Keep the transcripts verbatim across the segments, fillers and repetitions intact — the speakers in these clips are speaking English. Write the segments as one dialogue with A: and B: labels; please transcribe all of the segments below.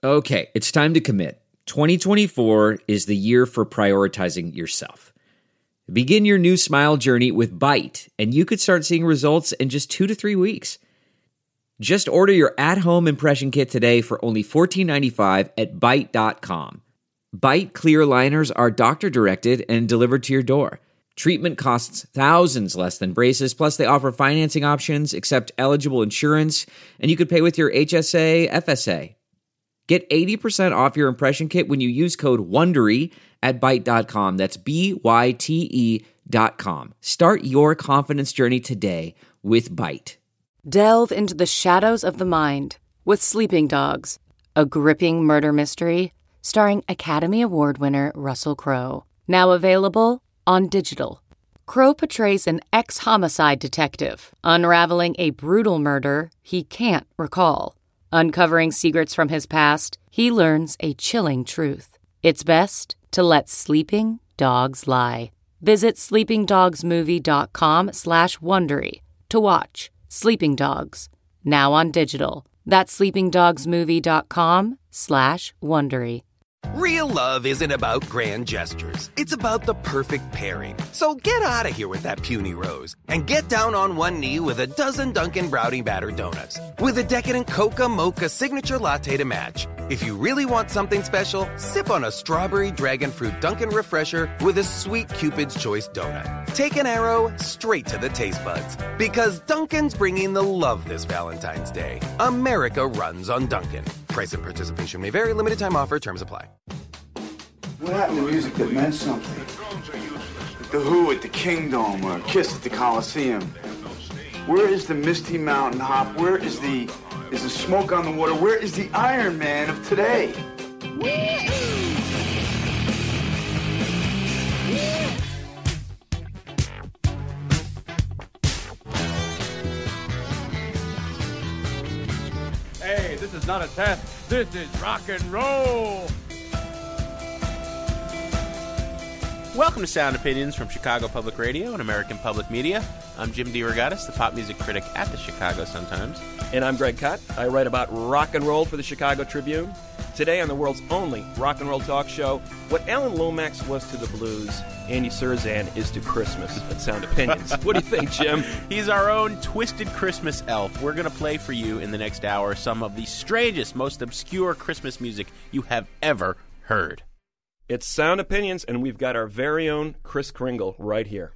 A: Okay, it's time to commit. twenty twenty-four is the year for prioritizing yourself. Begin your new smile journey with Byte, and you could start seeing results in just two to three weeks. Just order your at-home impression kit today for only fourteen ninety-five at byte dot com. Byte clear aligners are doctor-directed and delivered to your door. Treatment costs thousands less than braces, plus they offer financing options, accept eligible insurance, and you could pay with your H S A, F S A. Get eighty percent off your impression kit when you use code WONDERY at byte dot com. That's B Y T E dot com. Start your confidence journey today with Byte.
B: Delve into the shadows of the mind with Sleeping Dogs, a gripping murder mystery starring Academy Award winner Russell Crowe. Now available on digital. Crowe portrays an ex-homicide detective unraveling a brutal murder he can't recall. Uncovering secrets from his past, he learns a chilling truth. It's best to let sleeping dogs lie. Visit sleepingdogsmovie.com slash Wondery to watch Sleeping Dogs, now on digital. That's sleepingdogsmovie.com slash Wondery.
C: Real love isn't about grand gestures. It's about the perfect pairing. So get out of here with that puny rose and get down on one knee with a dozen Dunkin' Brownie Batter Donuts with a decadent Coca Mocha signature latte to match. If you really want something special, sip on a strawberry dragon fruit Dunkin' Refresher with a sweet Cupid's Choice donut. Take an arrow straight to the taste buds because Dunkin's bringing the love this Valentine's Day. America runs on Dunkin'. Price and participation may vary. Limited time offer. Terms apply.
D: What happened to music that meant something? The Who at the Kingdom or Kiss at the Coliseum. Where is the Misty Mountain Hop? Where is the is the Smoke on the Water? Where is the Iron Man of today?
E: Hey, this is not a test. This is rock and roll.
F: Welcome to Sound Opinions from Chicago Public Radio and American Public Media. I'm Jim DeRogatis, the pop music critic at the Chicago Sun-Times.
G: And I'm Greg Kot. I write about rock and roll for the Chicago Tribune. Today on the world's only rock and roll talk show, what Alan Lomax was to the blues, Andy Cirzan is to Christmas at Sound Opinions. What do you think, Jim?
F: He's our own twisted Christmas elf. We're going to play for you in the next hour some of the strangest, most obscure Christmas music you have ever heard.
G: It's Sound Opinions, and we've got our very own Kris Kringle right here.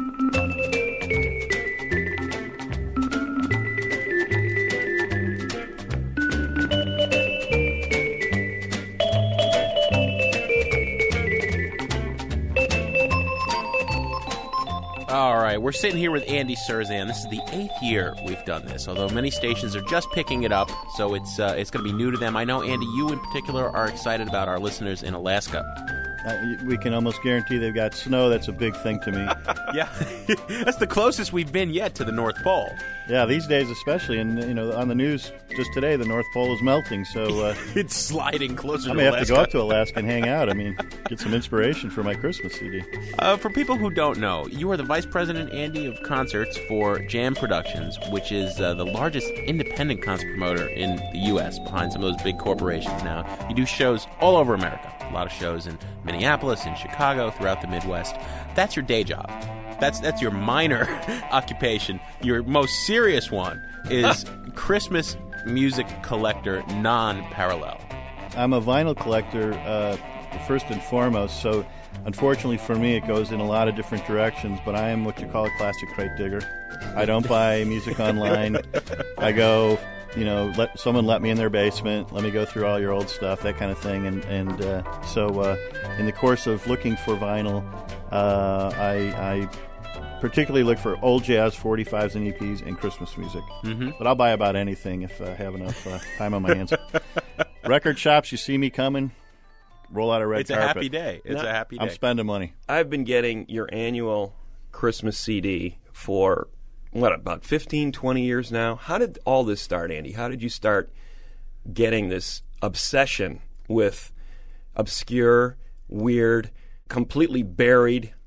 F: All right, we're sitting here with Andy Cirzan. This is the eighth year we've done this, although many stations are just picking it up, so it's uh, it's going to be new to them. I know, Andy, you in particular are excited about our listeners in Alaska.
H: Uh, we can almost guarantee they've got snow. That's a big thing to me.
F: Yeah, that's the closest we've been yet to the North Pole.
H: Yeah, these days especially, and you know, on the news just today, the North Pole is melting. So uh,
F: it's sliding closer.
H: I
F: to
H: may
F: Alaska.
H: have to go up to Alaska and hang out. I mean, get some inspiration for my Christmas C D.
F: Uh, for people who don't know, you are the vice president, Andy, of concerts for Jam Productions, which is uh, the largest independent concert promoter in the U S behind some of those big corporations. Now, you do shows all over America. A lot of shows in Minneapolis, in Chicago, throughout the Midwest. That's your day job. That's that's your minor occupation. Your most serious one is Christmas music collector non-parallel.
H: I'm a vinyl collector, uh, first and foremost, so unfortunately for me it goes in a lot of different directions, but I am what you call a classic crate digger. I don't buy music online. I go, you know, let someone let me in their basement, let me go through all your old stuff, that kind of thing, and, and uh, so uh, in the course of looking for vinyl, uh, I... I particularly look for old jazz, forty-fives and E Ps, and Christmas music. Mm-hmm. But I'll buy about anything if I have enough uh, time on my hands. Record shops, you see me coming, roll out a red
F: it's
H: carpet.
F: It's a happy day. It's
G: no,
F: a happy day.
H: I'm spending money.
G: I've been getting your annual Christmas C D for, what, about fifteen, twenty years now? How did all this start, Andy? How did you start getting this obsession with obscure, weird, completely buried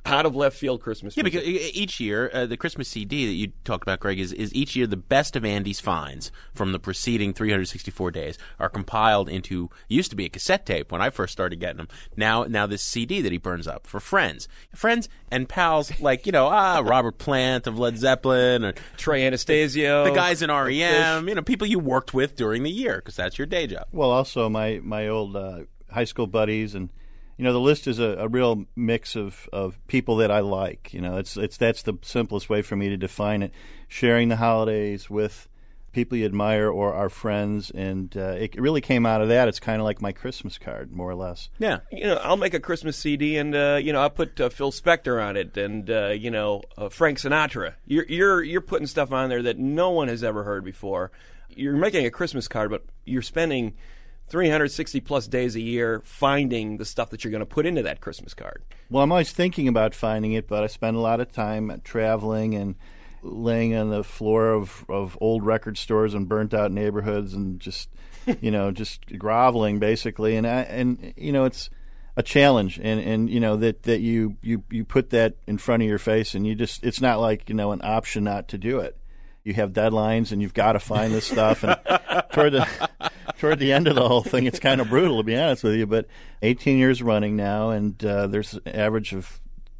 G: out of left field Christmas
F: Yeah,
G: music.
F: because each year, uh, the Christmas C D that you talked about, Greg, is, is each year the best of Andy's finds from the preceding three hundred sixty-four days are compiled into, used to be a cassette tape when I first started getting them. Now, now this C D that he burns up for friends. Friends and pals like, you know, ah, Robert Plant of Led Zeppelin, or
G: Trey Anastasio.
F: the guys in R E M, you know, people you worked with during the year, because that's your day job.
H: Well, also my, my old uh, high school buddies, and you know, the list is a, a real mix of, of people that I like. You know, it's it's that's the simplest way for me to define it. Sharing the holidays with people you admire or our friends, and uh, it really came out of that. It's kind of like my Christmas card, more or less.
F: Yeah.
G: You know, I'll make a Christmas C D, and uh, you know, I'll put uh, Phil Spector on it, and uh, you know, uh, Frank Sinatra. You're you're you're putting stuff on there that no one has ever heard before. You're making a Christmas card, but you're spending three hundred sixty plus days a year finding the stuff that you're going to put into that Christmas card.
H: Well, I'm always thinking about finding it, but I spend a lot of time traveling and laying on the floor of, of old record stores and burnt out neighborhoods and just, you know, just groveling basically. And I, and you know, it's a challenge, and, and you know that, that you, you, you put that in front of your face, and you just, it's not like, you know, an option not to do it. You have deadlines, and you've got to find this stuff. And toward the toward the end of the whole thing, it's kind of brutal, to be honest with you. But eighteen years running now, and uh, there's an average of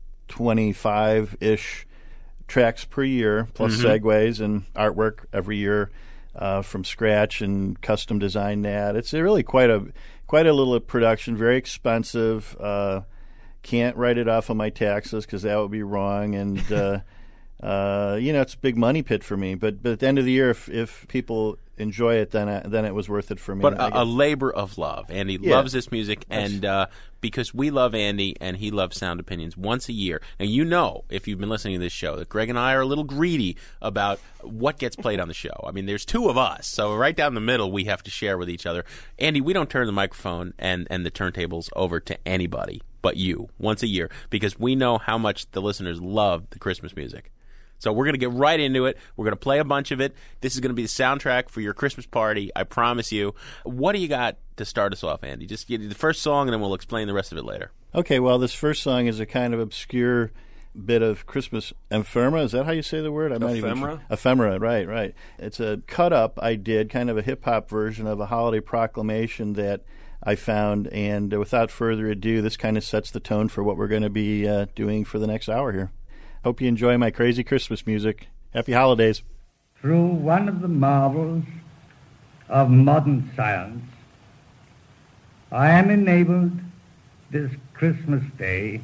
H: twenty-five-ish tracks per year, plus
F: Mm-hmm.
H: segues and artwork every year uh, from scratch and custom design that. It's really quite a quite a little production, very expensive. Uh, can't write it off on my taxes because that would be wrong, and. Uh, Uh, you know, it's a big money pit for me. But, but at the end of the year, if, if people enjoy it, then I, then it was worth it for me.
F: But a, a labor of love. Andy
H: Yeah.
F: loves this music, and uh, because we love Andy and he loves Sound Opinions once a year. Now, you know, if you've been listening to this show, that Greg and I are a little greedy about what gets played on the show. I mean, there's two of us, so right down the middle we have to share with each other. Andy, we don't turn the microphone and, and the turntables over to anybody but you once a year, because we know how much the listeners love the Christmas music. So we're going to get right into it. We're going to play a bunch of it. This is going to be the soundtrack for your Christmas party, I promise you. What do you got to start us off, Andy? Just give the first song, and then we'll explain the rest of it later.
H: Okay, well, this first song is a kind of obscure bit of Christmas ephemera. Is that how you say the word? I'm
G: Ephemera?
H: Not even, ephemera, right, right. It's a cut-up I did, kind of a hip-hop version of a holiday proclamation that I found. And uh, without further ado, this kind of sets the tone for what we're going to be uh, doing for the next hour here. Hope you enjoy my crazy Christmas music. Happy holidays.
I: Through one of the marvels of modern science, I am enabled this Christmas day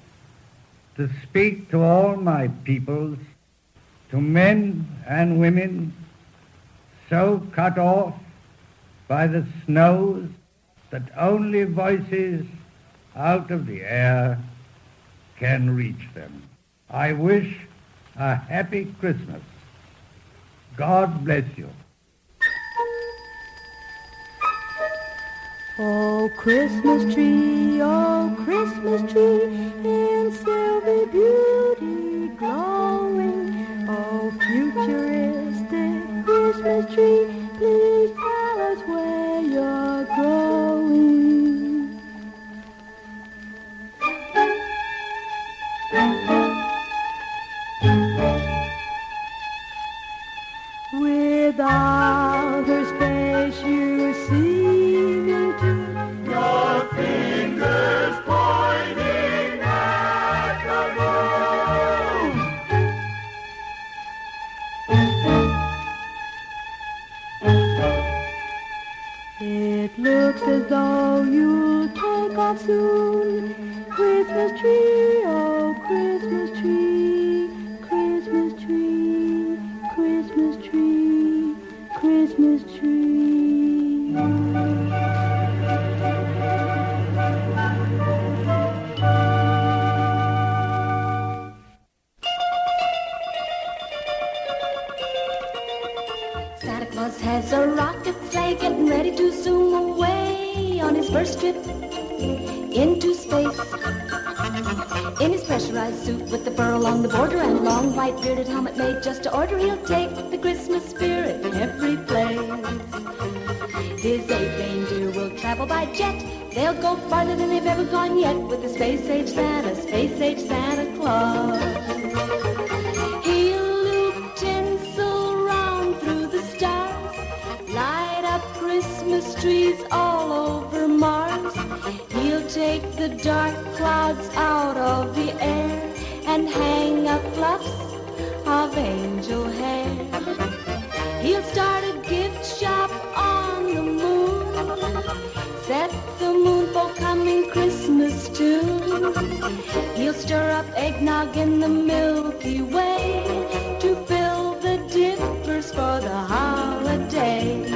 I: to speak to all my peoples, to men and women so cut off by the snows that only voices out of the air can reach them. I wish a happy Christmas. God bless you.
J: Oh, Christmas tree, oh, Christmas tree, in silver beauty glowing. Oh, futuristic Christmas tree, please tell us where you're growing. Without her space you seem to your fingers pointing at the moon. It looks as though you'll take off soon. Christmas tree, oh Christmas tree, Christmas tree, Christmas tree, Christmas tree. Santa Claus has a rocket sleigh getting ready to zoom away on his first trip into space. In his pressurized suit with the fur along the border and a long white bearded helmet made just to order, he'll take the Christmas spirit every place. His eight reindeer will travel by jet They'll go farther than they've ever gone yet with the space-age Santa, space-age Santa Claus. He'll loop tinsel round through the stars, light up Christmas trees all over Mars. He'll take the dark clouds out of the air and hang up fluffs of angel hair. He'll start a gift shop on the moon, set the moon folk humming Christmas tunes. He'll stir up eggnog in the Milky Way to fill the dippers for the holiday.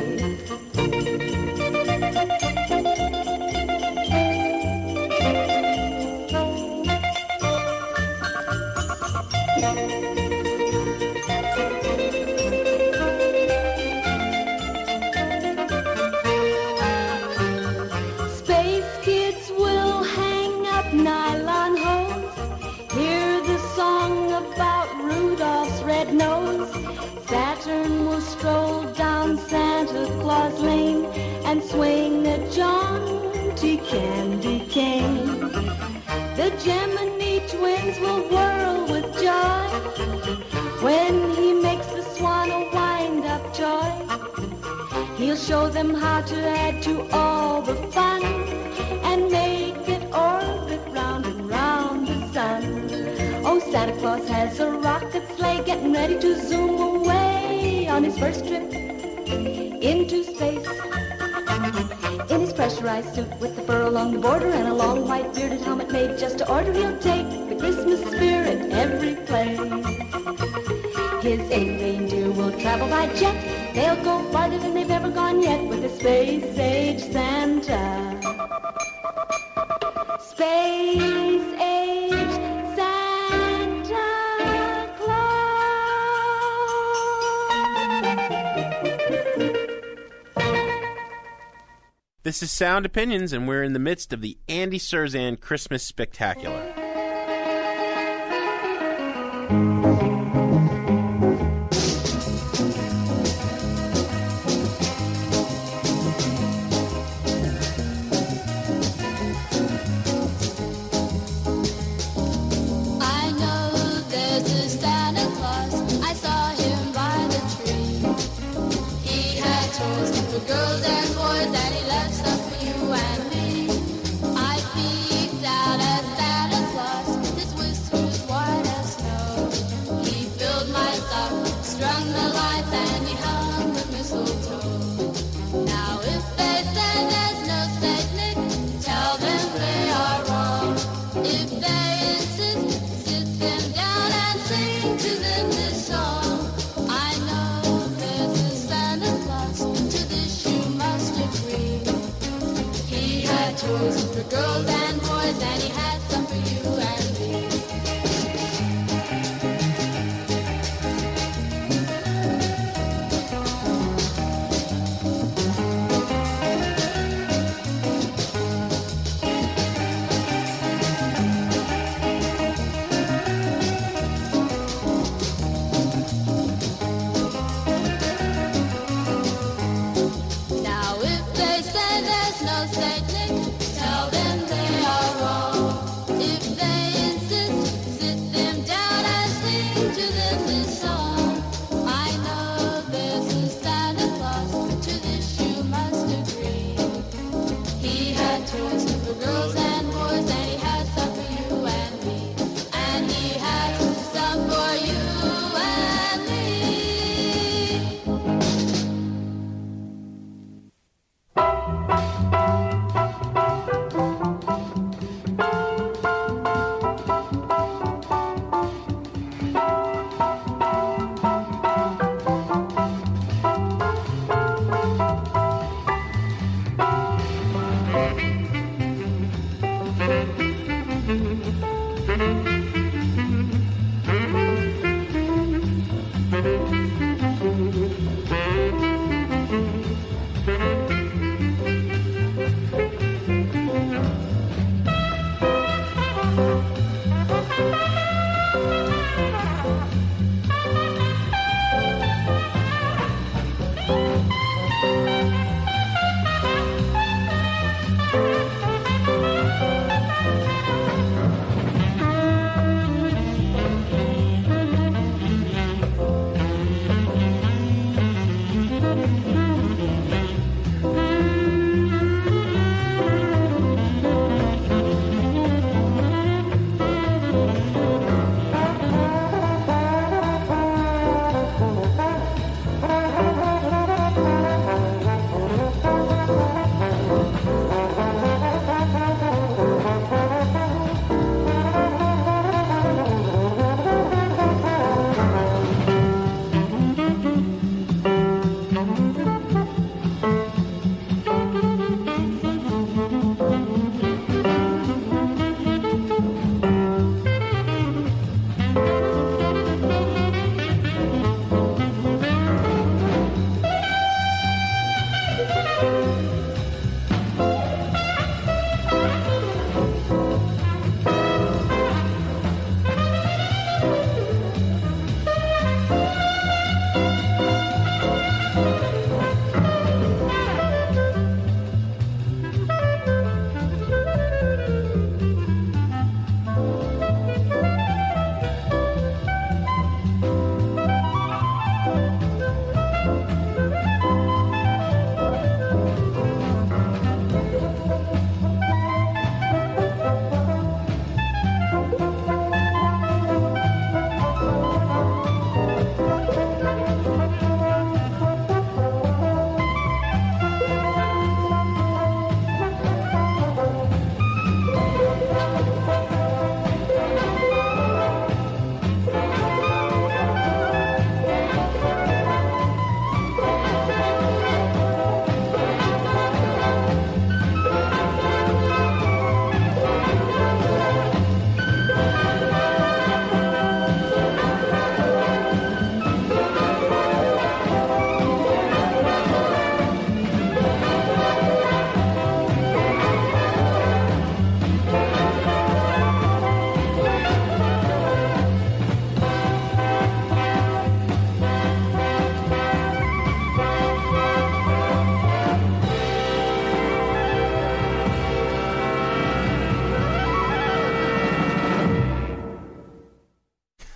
J: Saturn will stroll down Santa Claus Lane and swing a jaunty candy cane. The Gemini twins will whirl with joy when he makes the swan a wind-up toy. He'll show them how to add to all the fun and make it orbit round and round the sun. Oh, Santa Claus has a rocket sleigh getting ready to zoom away on his first trip into space. In his pressurized suit with the fur along the border and a long white bearded helmet made just to order, he'll take the Christmas spirit every place. His eight reindeer will travel by jet. They'll go farther than they've ever gone yet with a space-age Santa. Space-age Santa Claus.
F: This is Sound Opinions, and we're in the midst of the Andy Cirzan Christmas Spectacular.
K: Girls and boys, and he left some for you and me. I peeked out at Santa Claus, his whiskers white as snow. He filled my sock, strung the lights, and he hung the mistletoe. Now if they say there's no Saint Nick, tell them they are wrong. If they insist, sit them down and sing to them this song. I know there's a Santa Claus, to this you must agree. He had toys for girls and boys, and he had some for you and me. Now if they say there's no Saint Nick, tell them they are wrong. If they insist, sit them down and sing to them this song. I know there's a Santa Claus, to this you must agree. He had toys for girls and boys, and he had some for you and me. And he had some for you and me.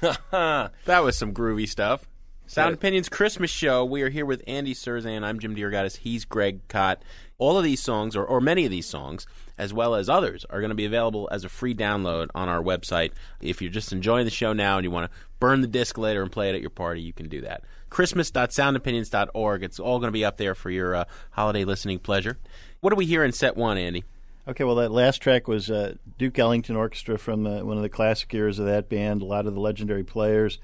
F: That was some groovy stuff. Sound Opinions Christmas Show. We are here with Andy Cirzan. I'm Jim DeRogatis. He's Greg Kot. All of these songs, or, or many of these songs, as well as others, are going to be available as a free download on our website. If you're just enjoying the show now and you want to burn the disc later and play it at your party, you can do that. Christmas dot sound opinions dot org. It's all going to be up there for your uh, holiday listening pleasure. What do we hear in set one, Andy?
H: Okay, well, that last track was uh, Duke Ellington Orchestra from the, one of the classic eras of that band, a lot of the legendary players,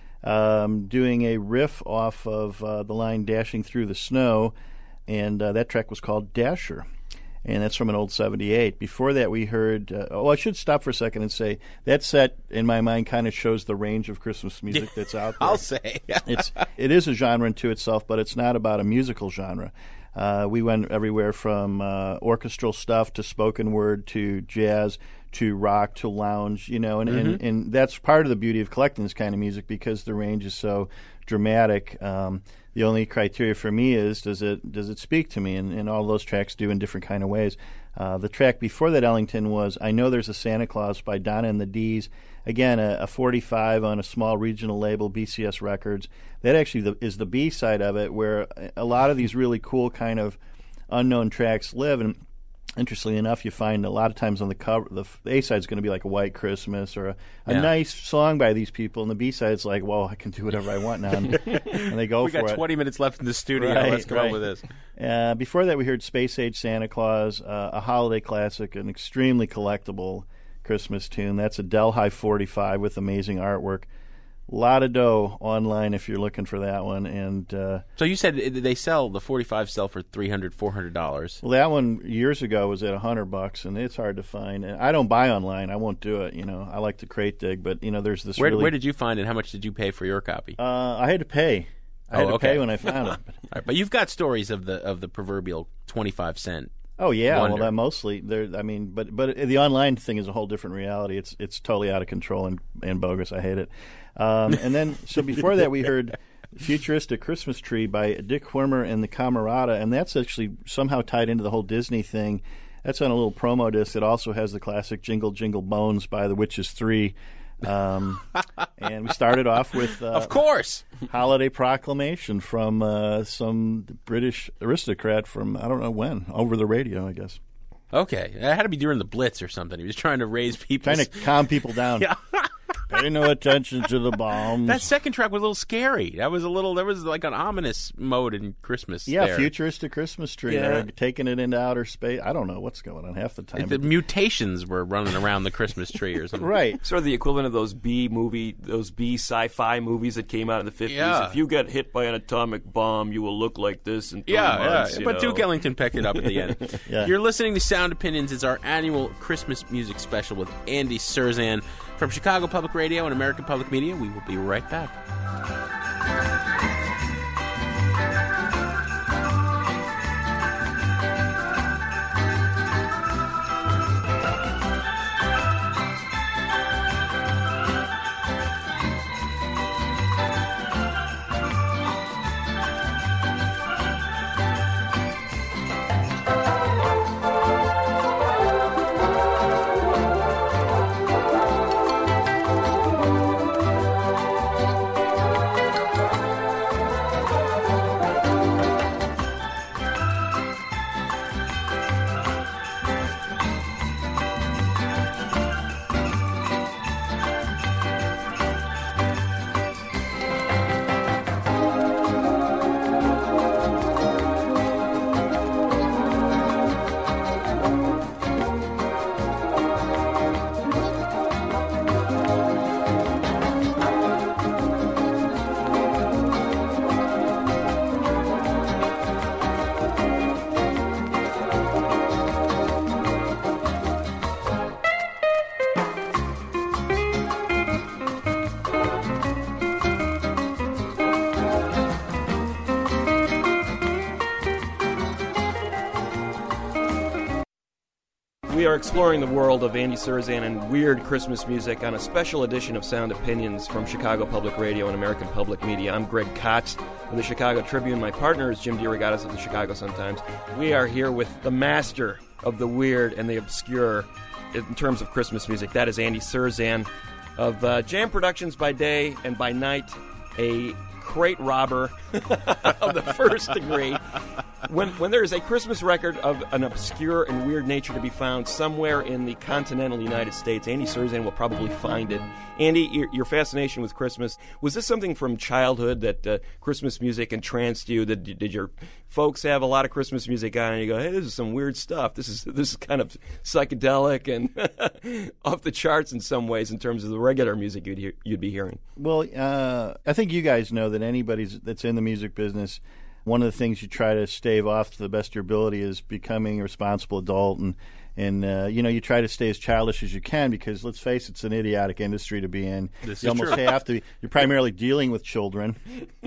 H: um, doing a riff off of uh, the line Dashing Through the Snow, and uh, that track was called Dasher, and that's from an old seventy-eight. Before that, we heard, uh, oh, I should stop for a second and say, that set, in my mind, kind of shows the range of Christmas music that's out there.
F: I'll say.
H: it's, it is a genre unto itself, but it's not about a musical genre. Uh, we went everywhere from uh, orchestral stuff to spoken word to jazz to rock to lounge, you know, and, mm-hmm. and, and that's part of the beauty of collecting this kind of music because the range is so dramatic. Um, the only criteria for me is does it does it speak to me, and, and all those tracks do in different kind of ways. Uh, the track before that, Ellington, was I Know There's a Santa Claus by Donna and the D's. Again, a, a forty-five on a small regional label, B C S Records. That actually the, is the B side of it, where a lot of these really cool kind of unknown tracks live. And interestingly enough, you find a lot of times on the cover, the, the A side is going to be like a White Christmas or a, a
F: Yeah.
H: nice song by these people, and the B side is like, well, I can do whatever I want now, and, and they go
F: we
H: for it.
F: got twenty minutes left in the studio.
H: Right,
F: Let's come
H: right.
F: up with this.
H: Uh, before that, we heard Space Age Santa Claus, uh, a holiday classic, an extremely collectible Christmas tune. That's a Delhi forty-five with amazing artwork. A lot of dough online if you're looking for that one. And uh,
F: So you said they sell, the forty-five sell for three hundred dollars, four hundred dollars.
H: well, that one years ago was at a hundred bucks, and it's hard to find. And I don't buy online; I won't do it. You know, I like to crate dig, but you know, there's this.
F: Where,
H: really,
F: where did you find it? How much did you pay for your copy?
H: Uh, I had to pay. I had
F: Oh,
H: to
F: okay.
H: pay when I found it.
F: All right, but you've got stories of the of the proverbial twenty-five cent.
H: Oh yeah,
F: wonder.
H: well that mostly there. I mean, but but the online thing is a whole different reality. It's it's totally out of control and, and bogus. I hate it. Um, and then so before that we heard "Futuristic Christmas Tree" by Dick Whirmer and the Camerata, and that's actually somehow tied into the whole Disney thing. That's on a little promo disc. It also has the classic "Jingle Jingle Bones" by the Witches Three. Um, and we started off with uh,
F: Of course.
H: Holiday Proclamation from uh, some British aristocrat from I don't know when, over the radio, I guess.
F: Okay. It had to be during the Blitz or something. He was trying to raise people.
H: Trying to calm people down.
F: Yeah.
H: Pay no attention to the bombs.
F: That second track was a little scary. That was a little, there was like an ominous mode in Christmas
H: Yeah,
F: there.
H: futuristic Christmas tree.
F: Yeah.
H: They're taking it into outer space. I don't know what's going on half the time.
F: The mutations were running around the Christmas tree or something.
H: Right.
G: Sort of the equivalent of those B movie, those B sci-fi movies that came out in the fifties.
F: Yeah.
G: If you get hit by an atomic bomb, you will look like this in three
F: Yeah,
G: months.
F: yeah.
G: you
F: But
G: know.
F: Duke Ellington picked it up at the end.
H: Yeah.
F: You're listening to Sound Opinions. It's our annual Christmas music special with Andy Cirzan from Chicago Public Radio and American Public Media. We will be right back.
G: We are exploring the world of Andy Cirzan and weird Christmas music on a special edition of Sound Opinions from Chicago Public Radio and American Public Media. I'm Greg Kot of the Chicago Tribune. My partner is Jim DeRogatis of the Chicago Sun-Times. We are here with the master of the weird and the obscure in terms of Christmas music. That is Andy Cirzan. of uh, Jam Productions by day and by night, a crate robber of the first degree. When when there is a Christmas record of an obscure and weird nature to be found somewhere in the continental United States, Andy Cirzan will probably find it. Andy, your, your fascination with Christmas, was this something from childhood that uh, Christmas music entranced you? Did, did your folks have a lot of Christmas music on and you go, hey, this is some weird stuff. This is this is kind of psychedelic and off the charts in some ways in terms of the regular music you'd, hear, you'd be hearing?
H: Well, uh, I think you guys know that anybody that's in the music business, one of the things you try to stave off to the best of your ability is becoming a responsible adult, and and uh, you know, you try to stay as childish as you can because, let's face it, it's an idiotic industry to be in.
F: This
H: you
F: is
H: almost
F: true.
H: have to. You're primarily dealing with children,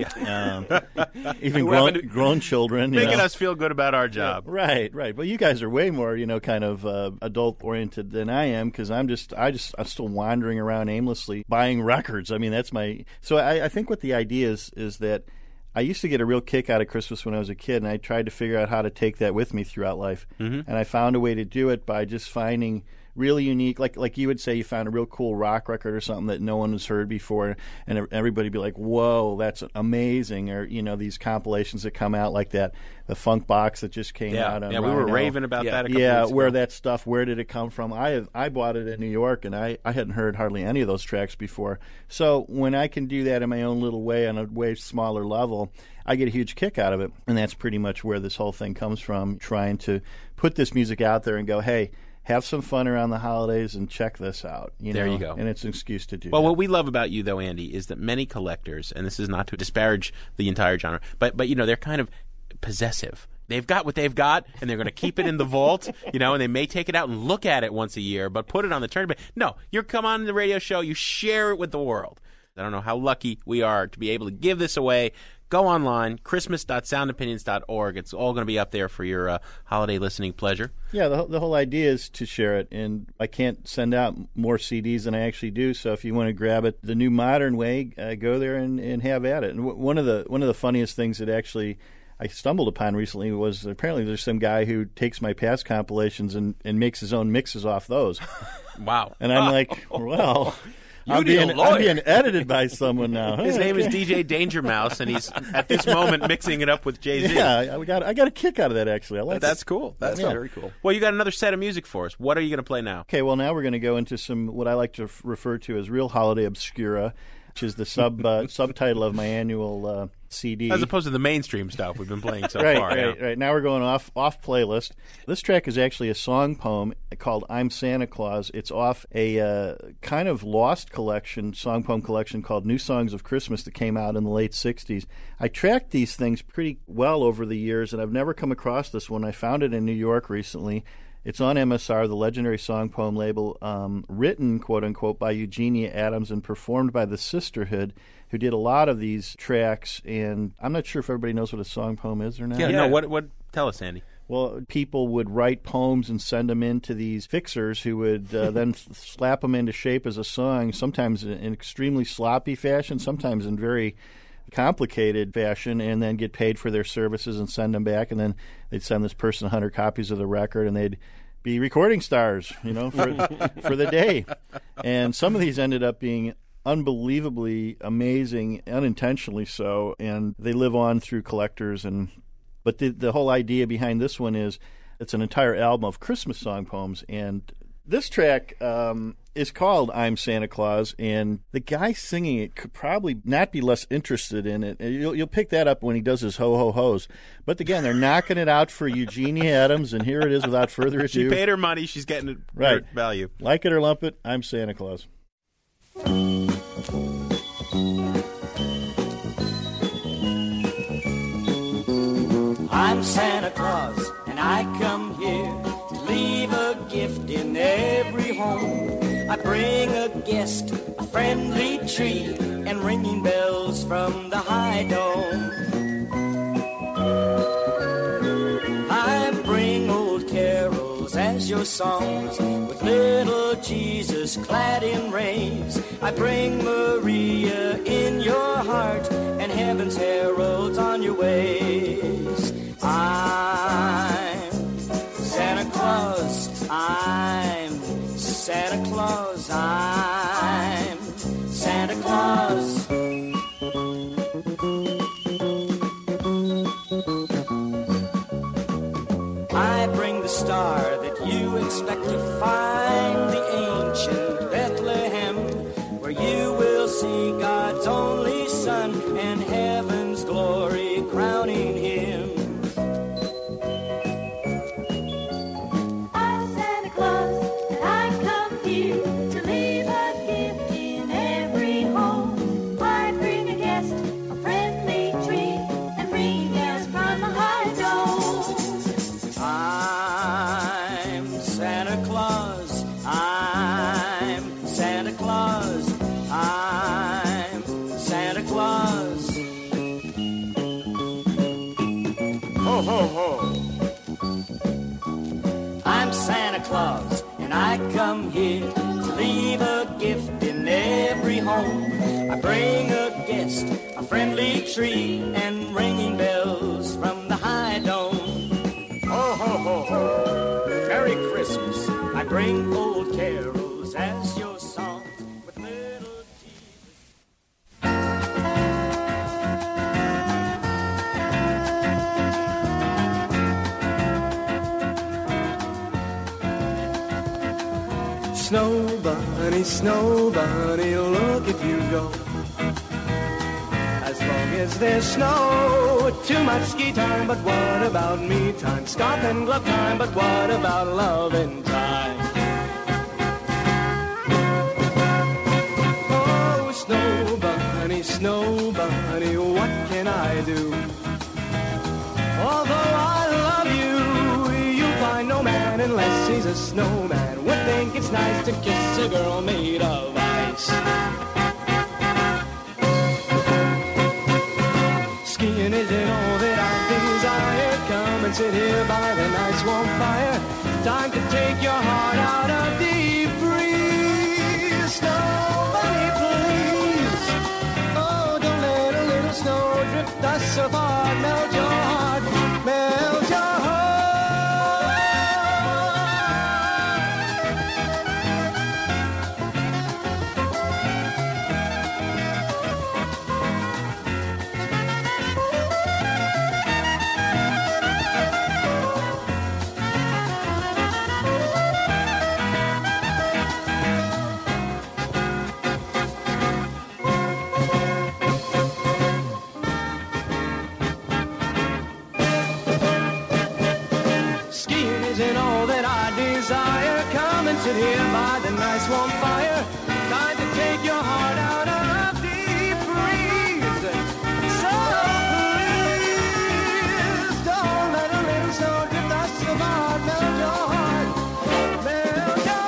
H: um, even
F: We're
H: grown,
F: having to-
H: grown children. you
F: Making
H: know.
F: us feel good about our job.
H: Right, right. Well, you guys are way more, you know, kind of uh, adult oriented than I am because I'm just, I just, I'm still wandering around aimlessly buying records. I mean, that's my. So I, I think what the idea is is that I used to get a real kick out of Christmas when I was a kid, and I tried to figure out how to take that with me throughout life.
F: Mm-hmm.
H: And I found a way to do it by just finding really unique, like like you would say, you found a real cool rock record or something that no one has heard before, and everybody would be like, "Whoa, that's amazing!" Or you know, these compilations that come out like that, the Funk Box that just came
F: Yeah,
H: out on
F: yeah, we were
H: Rhino.
F: raving about
G: Yeah.
F: that. A couple
H: Yeah,
F: weeks
H: where
F: ago.
H: that stuff, where did it come from? I have, I bought it in New York, and I, I hadn't heard hardly any of those tracks before. So when I can do that in my own little way on a way smaller level, I get a huge kick out of it. And that's pretty much where this whole thing comes from, trying to put this music out there and go, hey, have some fun around the holidays and check this out. You
F: There
H: know?
F: you go.
H: And it's an excuse to do
F: Well,
H: that.
F: what we love about you, though, Andy, is that many collectors, and this is not to disparage the entire genre, but but you know, they're kind of possessive. They've got what they've got, and they're going to keep it in the vault, you know, and they may take it out and look at it once a year, but put it on the tournament. No, you come on the radio show, you share it with the world. I don't know how lucky we are to be able to give this away. Go online, christmas dot sound opinions dot org. It's all going to be up there for your uh, holiday listening pleasure.
H: Yeah, the, the whole idea is to share it, and I can't send out more C Ds than I actually do. So if you want to grab it the new modern way, uh, go there and, and have at it. And w- one of the one of the funniest things that actually I stumbled upon recently was apparently there's some guy who takes my past compilations and, and makes his own mixes off those.
F: Wow.
H: And I'm like, well,
G: You
H: I'm
G: need a
H: being,
G: lawyer.
H: I'm being edited by someone now.
F: His name is D J Danger Mouse, and he's at this moment mixing it up with Jay-Z.
H: Yeah, I, I got I got a kick out of that actually. I like
F: That's
H: it.
F: cool. That's
H: Yeah.
G: Very cool.
F: Well, you got another set of music for us. What are you going to play now?
H: Okay, well now we're going to go into some what I like to f- refer to as real holiday obscura, which is the sub uh, subtitle of my annual uh, C D.
F: As opposed to the mainstream stuff we've been playing so
H: right,
F: far.
H: right,
F: yeah.
H: right. Now we're going off off playlist. This track is actually a song poem called "I'm Santa Claus." It's off a uh, kind of lost collection, song poem collection called "New Songs of Christmas" that came out in the late sixties. I tracked these things pretty well over the years, and I've never come across this one. I found it in New York recently. It's on M S R, the legendary song poem label, um, written, quote-unquote, by Eugenia Adams and performed by the Sisterhood, who did a lot of these tracks. And I'm not sure if everybody knows what a song poem is or not.
F: Yeah, no, what, what, tell us, Andy.
H: Well, people would write poems and send them in to these fixers who would uh, then slap them into shape as a song, sometimes in extremely sloppy fashion, sometimes in very complicated fashion, and then get paid for their services and send them back. And then they'd send this person one hundred copies of the record, and they'd be recording stars, you know, for, for the day. And some of these ended up being unbelievably amazing, unintentionally so, and they live on through collectors. And but the the whole idea behind this one is it's an entire album of Christmas song poems, and this track um, is called "I'm Santa Claus," and the guy singing it could probably not be less interested in it. You'll, you'll pick that up when he does his ho ho ho's. But again, they're knocking it out for Eugenia Adams, and here it is without further ado.
F: She paid her money. She's getting it
H: Right.
F: value.
H: Like it or lump it, I'm Santa Claus.
L: I'm Santa Claus, and I come here to leave a gift in every home. I bring a guest, a friendly tree, and ringing bells from the high dome. I bring old carols as your songs, with little Jesus clad in rays. I bring Maria in your heart, and heaven's heralds on your ways. I'm Santa Claus, I'm Santa Claus, I'm star that you expect to find the ancient Bethlehem, where you will see God's only Son and heaven's glory crowning him.
J: I'm Santa Claus, and I come here to leave a gift in every home. I bring a guest, a friendly treat, and bring us from the high dome.
L: I'm Santa Claus, I'm Santa Claus, I'm Santa Claus. Ho, ho, ho. I'm Santa Claus, and I come here to leave a gift in every home. I bring a guest, a friendly treat, and ringing bells from the high dome. Ho, ho, ho, ho. Merry Christmas. I bring old carols as your song with little Jesus.
M: Snow bunny, snow bunny, look if you go. As long as there's snow, too much ski time, but what about me time? Scarf and glove time, but what about love and time? Oh, snow bunny, snow bunny, what can I do? Although I love you, you'll find no man unless he's a snowman would think it's nice to kiss a girl made of ice. Skiing isn't all that I desire. Come and sit here by the nice warm fire. Time to take your heart out of the freeze. Snow bunny, please. Oh, don't let a little snow drift us apart. Melt your heart, melt your heart. Sit here by the nice warm fire. Time to take your heart out of deep freeze. So please don't let a little snow drift us apart. Melt your heart, melt your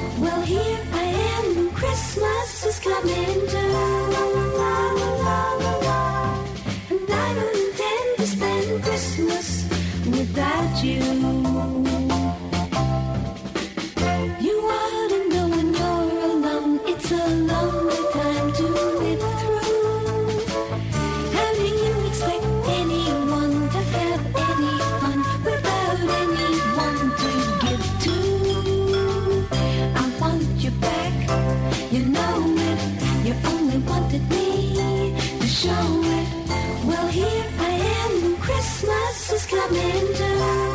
J: Christmas is coming too. expected me to show it. Well, here I am, Christmas is coming too.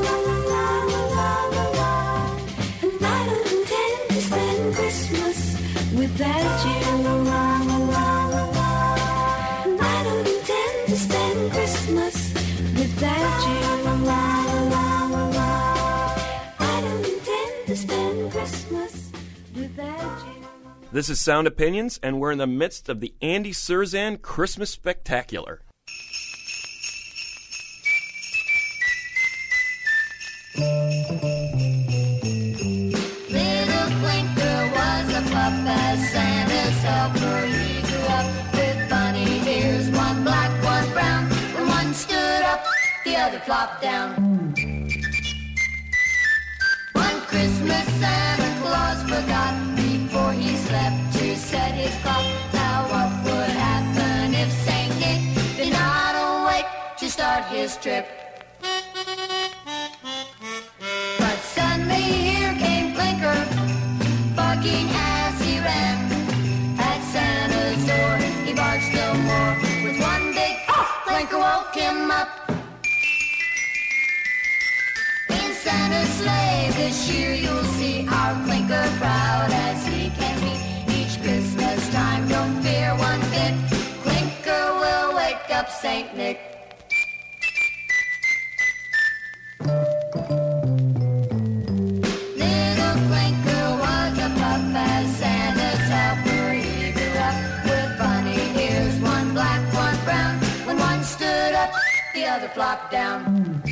J: And I don't intend to spend Christmas without you. And I don't intend to spend Christmas without you. I don't intend to spend Christmas without you.
G: This is Sound Opinions, and we're in the midst of the Andy Cirzan Christmas Spectacular.
K: Little Blinker was a pup as Santa's helper. He grew up with bunny ears, one black, one brown. When one stood up, the other flopped down. One Christmas Santa Claus forgot before he slept to set his clock. Now what would happen if Saint Nick did not awake to start his trip? But suddenly here came Blinker, barking as he ran. At Santa's door he barked still more. With one big off, Blinker woke him up. In Santa's sleigh this year you'll see our Blinker proud as he can be. Each Christmas time, don't fear one bit, Blinker will wake up Saint Nick. Little Blinker was a pup as Santa's helper. He grew up with bunny ears, one black, one brown. When one stood up, the other flopped down.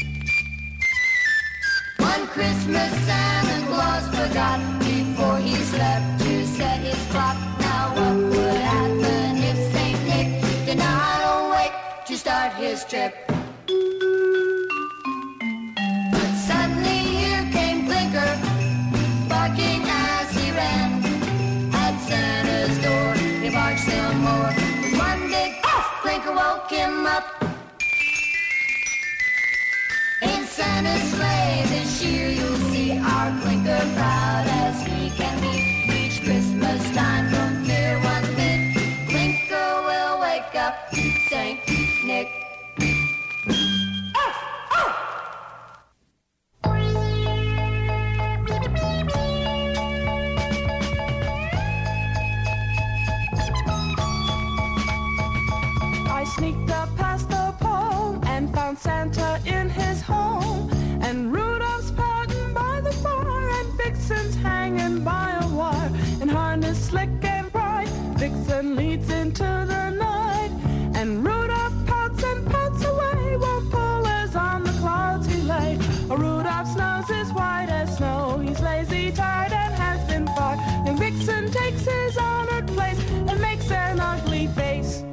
K: One Christmas Santa Claus forgot before he slept to set his clock. Now what would happen if Saint Nick did not awake to start his trip? But suddenly here came Blinker, barking as he ran. At Santa's door he barked still more. With one big off, Blinker woke him up. In Santa's sleigh this year you'll see our Blinker proud as he can be. Each Christmas time, don't fear one bit, Blinker will wake up Saint Nick.
N: I sneaked up past the pole and found Santa in his home, and Rudolph's pouting by the bar, and Vixen's hanging by a wire, and harness slick and bright, Vixen leads into the night, and Rudolph pouts and pouts away, while Paula's on the clouds he lay. Oh, Rudolph's nose is white as snow, he's lazy, tired, and has been fought, and Vixen takes his honored place and makes an ugly face.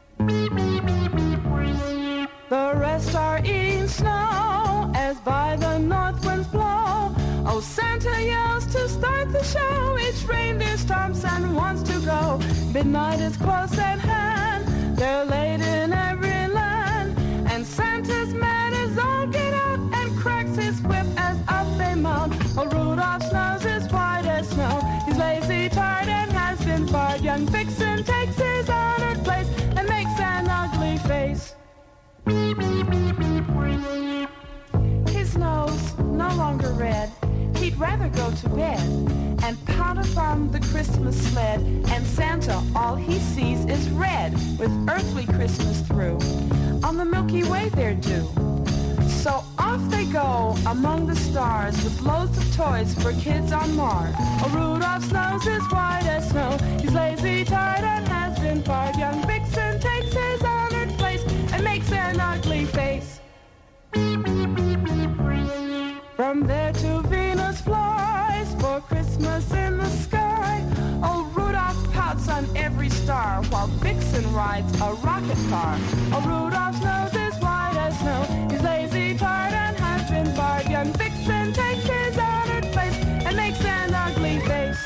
N: The rest are eating snow as by the north winds blow. Oh, Santa yells to start the show. Each reindeer stomps and wants to go. Midnight is close at hand. They're late in every land. And Santa's mad as all get out and cracks his whip as up they mount. Oh, Rudolph's nose is white as snow. He's lazy, tired, and has been fired. Young Vixen takes his honored place and makes an ugly face. His nose no longer red, he'd rather go to bed and pound upon the Christmas sled, and Santa, all he sees is red with earthly Christmas through. On the Milky Way they're due. So off they go among the stars with loads of toys for kids on Mars. Oh, Rudolph's nose is white as snow. He's lazy, tired, and has been fired. Young Vixen takes his honored place and makes an ugly face. From there to Venus flies for Christmas in the sky. Oh, Rudolph pouts on every star while Vixen rides a rocket car. Oh, Rudolph's nose is white as snow. He's lazy, tired, and has been fired. Young Vixen takes his honored place and makes an ugly face.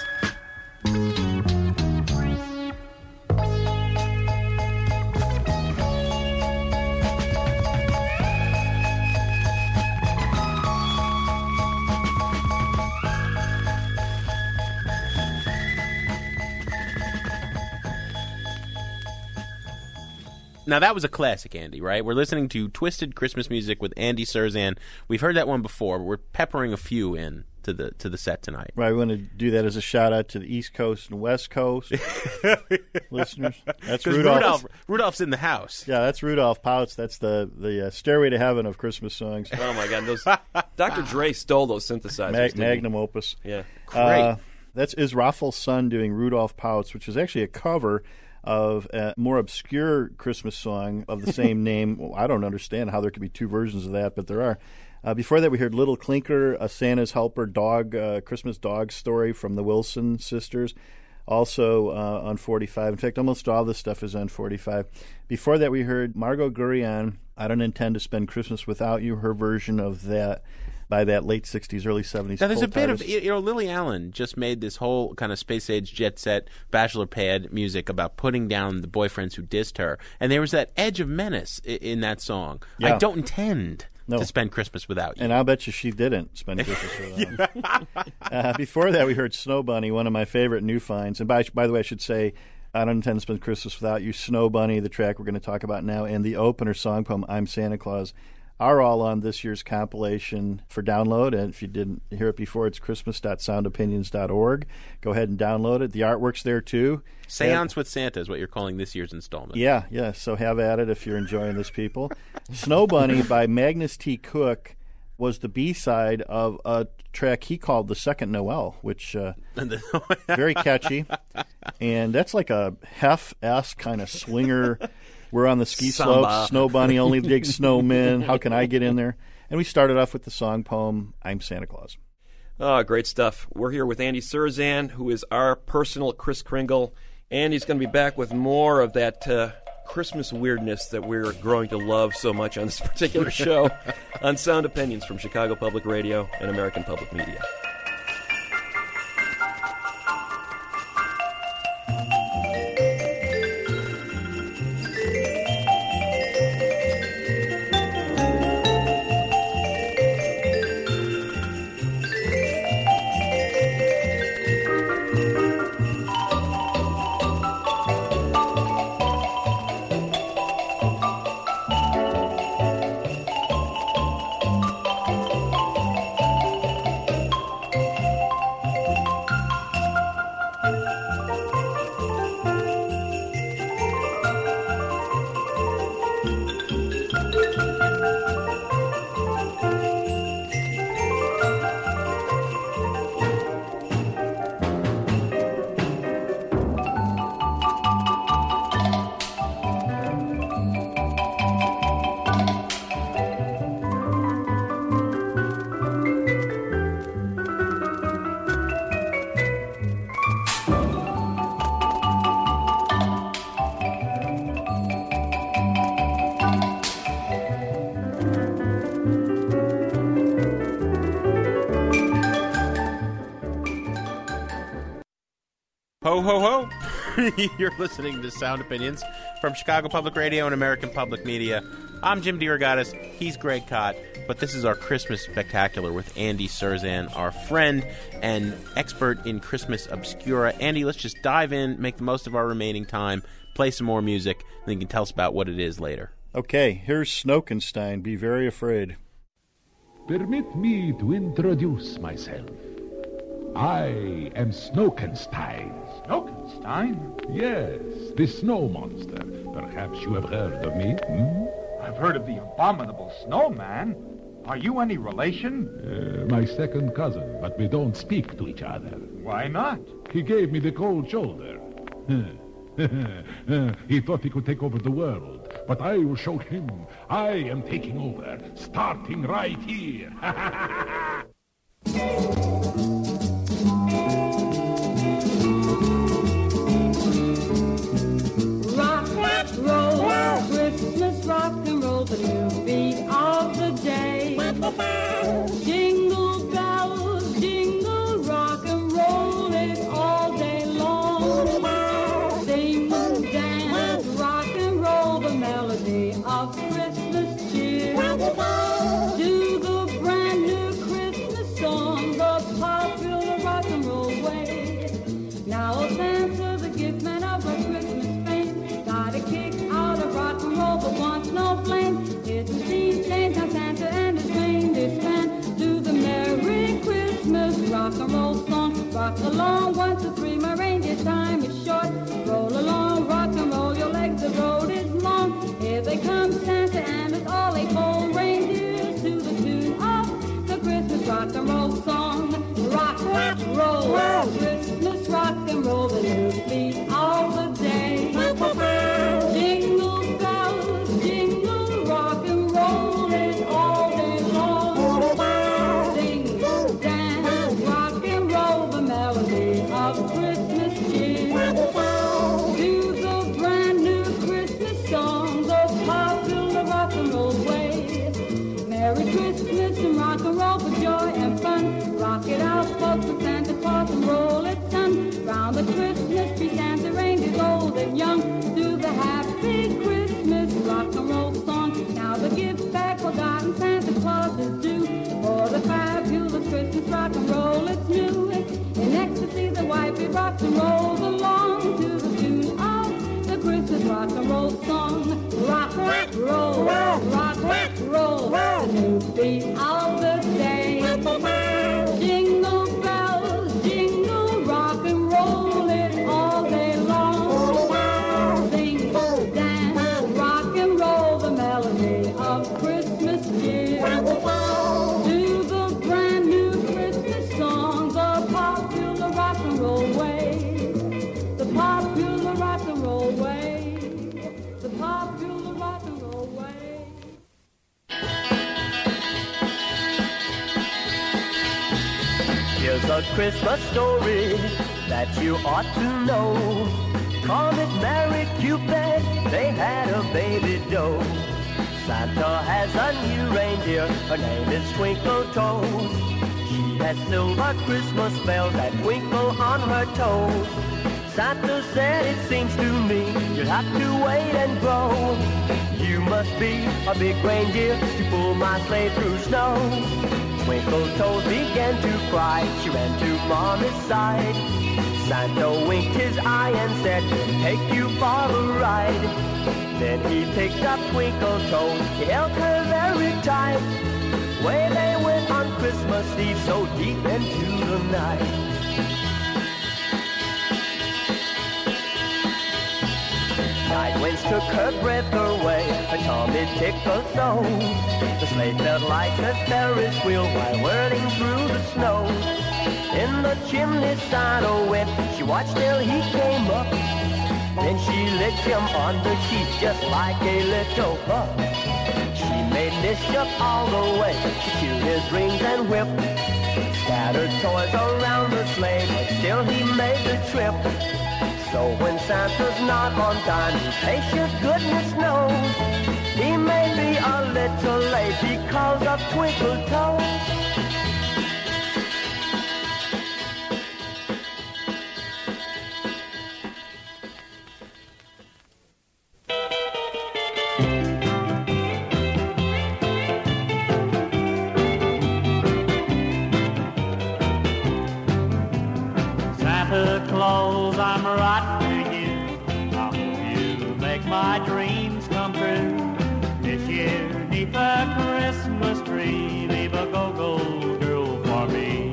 F: Now, that was a classic, Andy, right? We're listening to Twisted Christmas Music with Andy Cirzan. We've heard that one before, but we're peppering a few in to the to the set tonight.
H: Right, we want to do that as a shout-out to the East Coast and West Coast listeners. That's Rudolph.
F: Rudolph. Rudolph's in the house.
H: Yeah, that's Rudolph Pouts. That's the, the uh, Stairway to Heaven of Christmas songs.
G: Oh, my God. Those Doctor Dre stole those synthesizers.
H: Mag- magnum opus.
G: Yeah.
F: Great.
H: Uh, that's Israfel's son doing Rudolph Pouts, which is actually a cover of a more obscure Christmas song of the same name. Well, I don't understand how there could be two versions of that, but there are. Uh, before that, we heard Little Clinker, a Santa's Helper dog, uh, Christmas dog story from the Wilson sisters, also uh, on forty-five. In fact, almost all this stuff is on forty-five. Before that, we heard Margot Guryan, I Don't Intend to Spend Christmas Without You, her version of that by that late sixties, early seventies.
F: Now, there's a bit
H: artist.
F: of, you know, Lily Allen just made this whole kind of space age jet set bachelor pad music about putting down the boyfriends who dissed her. And there was that edge of menace in, in that song.
H: Yeah.
F: I don't intend
H: No.
F: to spend Christmas without you.
H: And I'll bet you she didn't spend Christmas without him. uh, before that, we heard Snow Bunny, one of my favorite new finds. And by, by the way, I should say, I Don't Intend to Spend Christmas Without You, Snow Bunny, the track we're going to talk about now, and the opener song poem, I'm Santa Claus, are all on this year's compilation for download. And if you didn't hear it before, it's christmas dot sound opinions dot org. Go ahead and download it. The artwork's there, too.
F: Seance with Santa is what you're calling this year's installment.
H: Yeah, yeah. So have at it if you're enjoying this, people. Snow Bunny by Magnus T. Cook was the B-side of a track he called The Second Noel, which uh, very catchy. And that's like a Hef-esque kind of swinger. We're on the ski
G: Samba.
H: slopes. Snow Bunny only digs snowmen. How can I get in there? And we started off with the song poem, I'm Santa Claus.
G: Oh, great stuff. We're here with Andy Cirzan, who is our personal Kris Kringle. Andy's going to be back with more of that uh, Christmas weirdness that we're growing to love so much on this particular show on Sound Opinions from Chicago Public Radio and American Public Media.
F: Ho, ho, ho. You're listening to Sound Opinions from Chicago Public Radio and American Public Media. I'm Jim DeRogatis. He's Greg Kot. But this is our Christmas Spectacular with Andy Cirzan, our friend and expert in Christmas Obscura. Andy, let's just dive in, make the most of our remaining time, play some more music, and then you can tell us about what it is later.
H: Okay, here's Snokenstein, Be Very Afraid.
O: Permit me to introduce myself. I am Snokenstein.
P: Snokenstein?
O: Yes, the snow monster. Perhaps you have heard of me, hmm?
P: I've heard of the abominable snowman. Are you any relation?
O: Uh, my second cousin, but we don't speak to each other.
P: Why not?
O: He gave me the cold shoulder. He thought he could take over the world, but I will show him I am taking over, starting right here.
Q: Rock, roll, Christmas rock and roll, the new beat of the day. Jingle bells, jingle, rock and roll it all day long. Sing, dance, rock and roll, the melody of Christmas cheer. Do the brand new Christmas song, the popular rock and roll way. Now Santa, the gift man of our Christmas fame, got a kick out of rock and roll. happy Christmas rock and roll song. Now the gift bag forgotten Santa Claus is due. For the fabulous Christmas rock and roll, it's new. In ecstasy, the wifey rocks and rolls along to the tune of the Christmas rock and roll song. Rock, rock, roll, rock, rock, roll, the new beat of the day. Jingle bells, jingle, rock and roll it all day long. Sing, dance, rock and roll the melody of Christmas cheer. Do the brand new Christmas song, the popular rock and roll way. The popular rock and roll way. The popular rock and roll way.
L: Here's a Christmas story that you ought to know. Call it Mary Cupid, they had a baby doe. Santa has a new reindeer, her name is Twinkle Toes. She has silver Christmas bells that twinkle on her toes. Santa said, it seems to me, you'll have to wait and grow. You must be a big reindeer to pull my sleigh through snow. Twinkle Toes began to cry, she ran to Mommy's side. Santa winked his eye and said, we'll take you for a ride. Then he picked up Twinkle Toes, he held her very tight. Way they went on Christmas Eve, so deep into the night. Night winds took her breath away, her tummy tickled so. The sleigh felt like a Ferris wheel while whirling through the snow. In the chimney Santa went, she watched till he came up. Then she licked him on the cheek just like a little pup. She made mischief all the way, she chewed his rings and whip. Scattered toys around the sleigh, but still he made the trip. So when Santa's not on time, his patient goodness knows he may be a little late because of Twinkle Toes.
M: Santa Claus, I'm writing to you. I hope you make my dreams come true. This year, neath the Christmas tree, leave a go-go girl for me.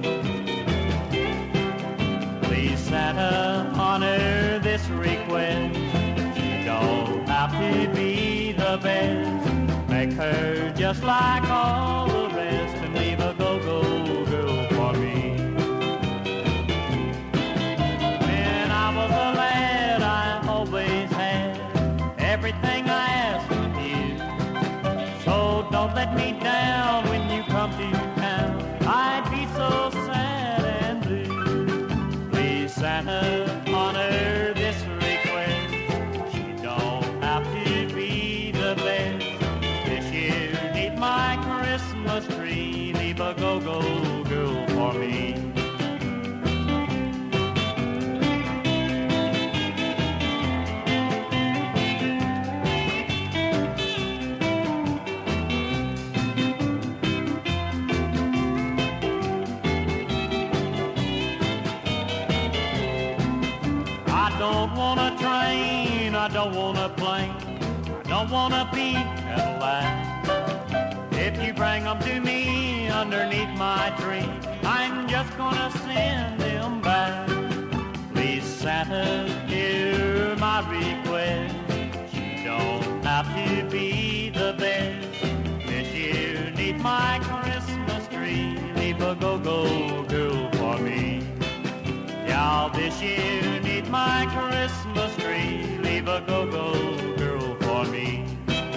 M: Please, Santa, honor this request. She don't have to be the best. Make her just like all the rest and leave a go-go girl for me. Everything I ask of you, so don't let me down when you come to town. I'd be so sad and blue. Please, Santa, honor this request. She don't have to be the best. This year, neath my Christmas tree, leave a go-go girl for me. I don't want a plane, I don't want a pink Cadillac. If you bring them to me underneath my tree, I'm just gonna send them back. Please, Santa, hear my request. You don't have to be the best. This year, neath my Christmas tree, leave a go-go girl for me. Yeah, this year, neath my Christmas tree, leave a go-go girl for me.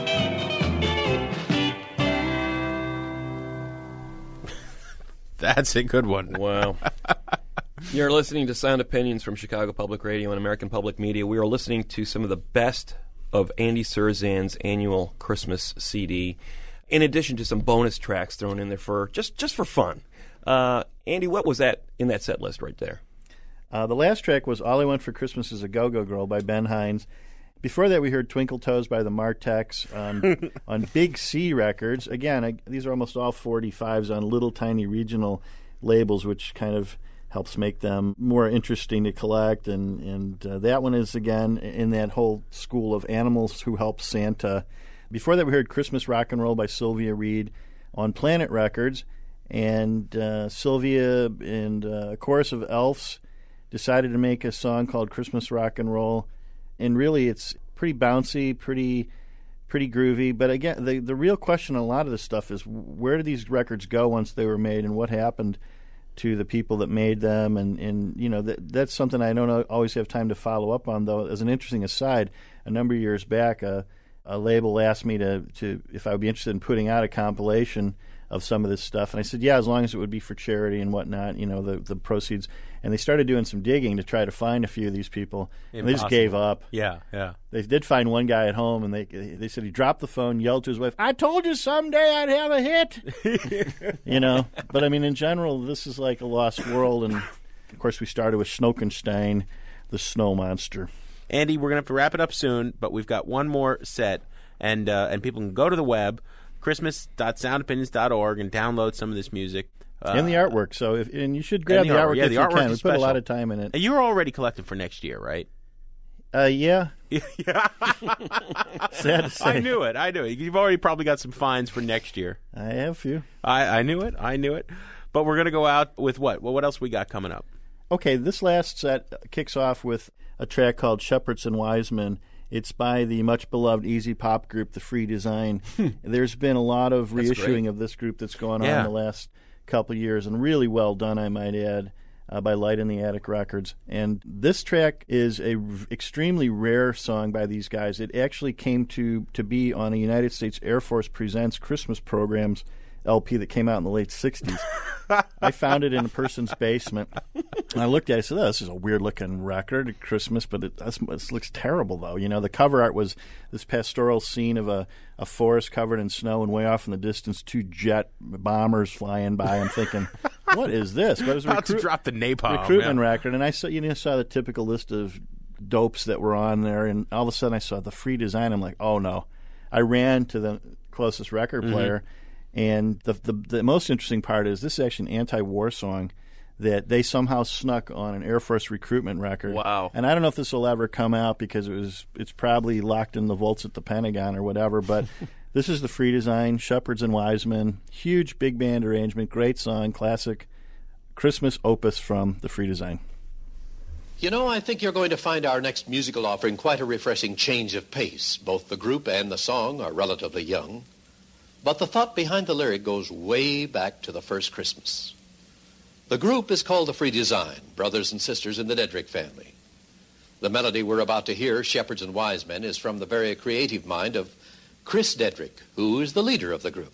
F: That's a good one.
G: Wow. You're listening to Sound Opinions from Chicago Public Radio and American Public Media. We are listening to some of the best of Andy Cirzan's annual Christmas C D, in addition to some bonus tracks thrown in there for just, just for fun. Uh, Andy, what was that in that set list right there?
H: Uh, the last track was All I Want for Christmas is a Go-Go Girl by Ben Hines. Before that, we heard Twinkle Toes by the Martex on, on Big C Records. Again, I, these are almost all forty-fives on little tiny regional labels, which kind of helps make them more interesting to collect. And, and uh, that one is, again, in that whole school of Animals Who Help Santa. Before that, we heard Christmas Rock and Roll by Sylvia Reed on Planet Records. And uh, Sylvia and uh, a chorus of elves decided to make a song called Christmas Rock and Roll. And really, it's pretty bouncy, pretty pretty groovy. But again, the the real question on a lot of this stuff is, where did these records go once they were made, and what happened to the people that made them? And, and you know, that, that's something I don't always have time to follow up on, though. As an interesting aside, a number of years back, a, a label asked me to, to if I would be interested in putting out a compilation of some of this stuff. And I said, yeah, as long as it would be for charity and whatnot, you know, the, the proceeds. And they started doing some digging to try to find a few of these people.
F: Impossible.
H: And they just gave up.
F: Yeah, yeah.
H: They did find one guy at home, and they they said he dropped the phone, yelled to his wife, I told you someday I'd have a hit. You know, but I mean, in general, this is like a lost world. And, of course, we started with Snowkenstein, the snow monster.
F: Andy, we're going to have to wrap it up soon, but we've got one more set, and uh, and people can go to the web, christmas dot sound opinions dot org, and download some of this music. Uh,
H: and the artwork. So, if, and you should grab
F: the,
H: the
F: art,
H: artwork
F: yeah,
H: if
F: the
H: you
F: artwork
H: can. We
F: is
H: put
F: special.
H: a lot of time in it.
F: And you're already collecting for next year, right?
H: Uh, yeah.
F: Yeah.
H: Sad to say.
F: I knew it. I knew it. You've already probably got some finds for next year.
H: I have a few.
F: I, I knew it. I knew it. But we're going to go out with what? Well, what else we got coming up?
H: Okay, this last set kicks off with a track called Shepherds and Wisemen. It's by the much-beloved easy pop group, The Free Design. There's been a lot of
F: That's
H: reissuing
F: great.
H: of this group that's going
F: Yeah.
H: on the last couple of years, and really well done, I might add, uh, by Light in the Attic Records. And this track is a r- extremely rare song by these guys. It actually came to, to be on a United States Air Force Presents Christmas Programs L P that came out in the late sixties. I found it in a person's basement. And I looked at it and said, oh, this is a weird-looking record at Christmas, but it this, this looks terrible, though. You know, the cover art was this pastoral scene of a, a forest covered in snow, and way off in the distance, two jet bombers flying by. I'm thinking, what is this? But it was a
F: About to
H: recruit-
F: drop the napalm.
H: recruitment
F: yeah.
H: record. And I saw, you know, saw the typical list of dopes that were on there, and all of a sudden I saw The Free Design. I'm like, oh, no. I ran to the closest record
F: Mm-hmm.
H: player. And the, the the most interesting part is this is actually an anti-war song that they somehow snuck on an Air Force recruitment record.
F: Wow.
H: And I don't know if this will ever come out because it was it's probably locked in the vaults at the Pentagon or whatever, but this is The Free Design, Shepherds and Wisemen, huge big band arrangement, great song, classic Christmas opus from The Free Design.
R: You know, I think you're going to find our next musical offering quite a refreshing change of pace. Both the group and the song are relatively young. But the thought behind the lyric goes way back to the first Christmas. The group is called The Free Design, brothers and sisters in the Dedrick family. The melody we're about to hear, Shepherds and Wisemen, is from the very creative mind of Chris Dedrick, who is the leader of the group.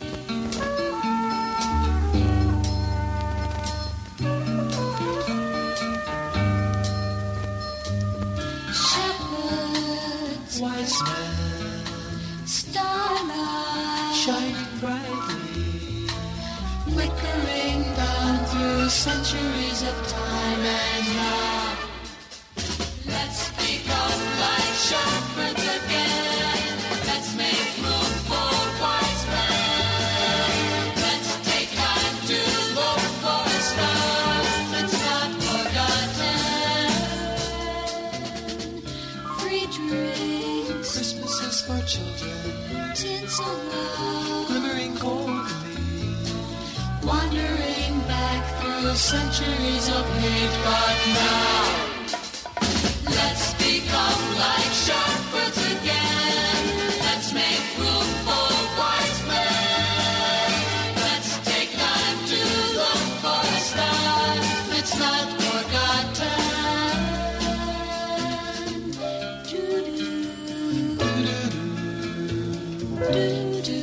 K: Shepherds,
L: Wise men,
K: starlight,
L: shining brightly,
K: flickering down through centuries of time and now. Let's become like shepherds again. Let's make room for wise men. Let's take time to look for a star that's not forgotten. Free drinks,
L: Christmas is for children,
K: tinsel love,
L: glimmering goldly,
K: wandering back through centuries of hate, but now let's become like shepherds again. Let's make room for wise men. Let's take time to look for a star that's not forgotten. Doo-doo. Doo-doo.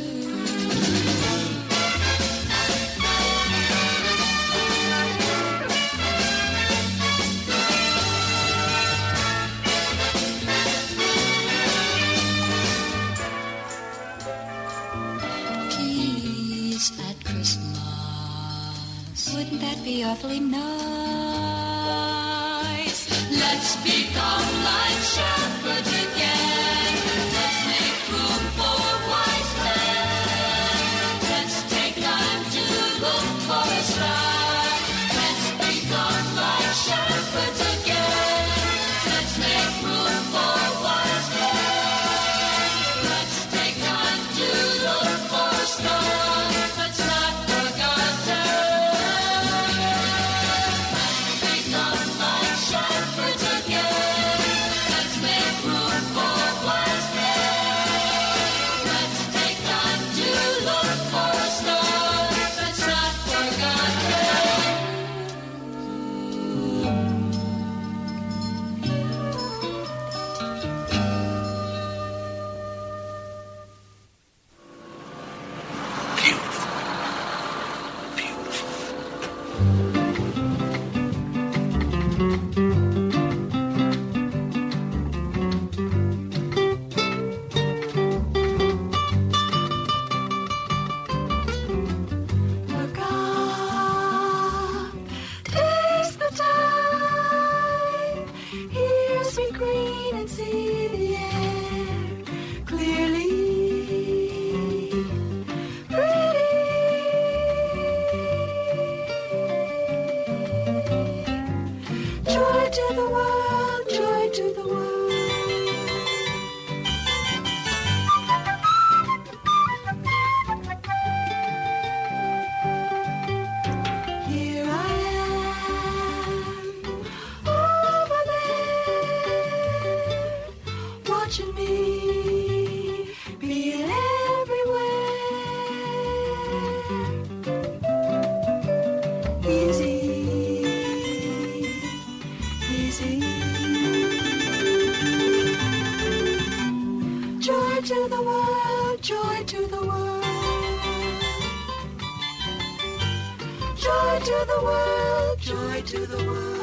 K: Peace at Christmas. Wouldn't that be awfully nice? Let's become like shepherds again.
J: watching me, be it everywhere. Easy, easy. Joy to the world, joy to the world. Joy to the world, joy to the world.